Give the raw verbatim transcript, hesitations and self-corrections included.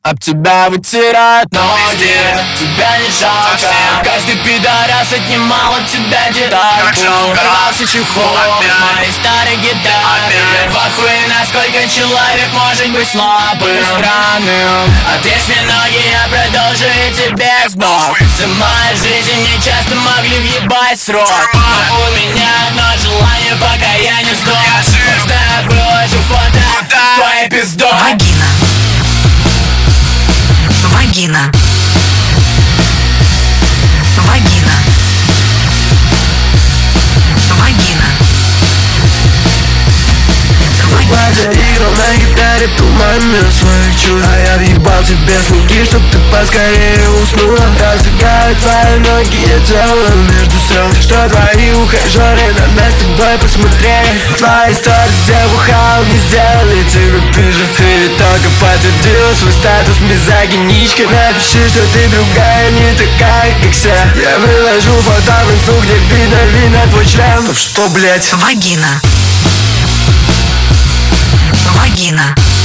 об тебя вытирают ноги. Тебя не жалко. Каждый пидорас отнимал от тебя детальку. Порвался чехол от моей старой гитары. В охуе, насколько человек может быть слабым, странным. Отрежь мне ноги, я продолжу идти без ног. За мою жизнь мне часто могли въебать срок. Но у меня одно желание, пока я не сдох. Можно я выложу фото с твоей пиздой? Вагина. Вагина. Вагина. Вагина. Заиграл на гитаре ту момент своих чувств. А я въебал тебе с ноги, чтоб ты поскорее уснула. Раздвигаю твои ноги, я делаю между строк. Что твои ухажеры на нас с тобой посмотрели. Твои истории, где бухал, не сделали тебе пизже. Ты ведь только подтвердила свой статус мизогиничка. Напиши, что ты другая, не такая, как все. Я выложу фото в инсту, где видно, видно твой член. Что, блять? Вагина. Вагина.